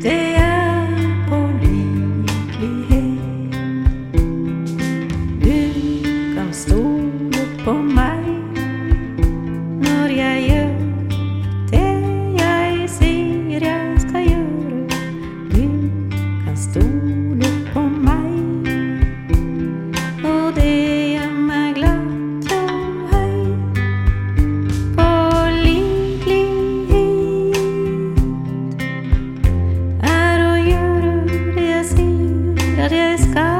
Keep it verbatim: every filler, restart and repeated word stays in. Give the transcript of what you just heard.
Det er pålitelighet. Du kan stole på meg når jeg gjør det jeg sier jeg skal gjøre. Du kan stole på meg, og det gjør meg glad og høy. Pålitelighet er å gjøre det jeg sier at jeg skal.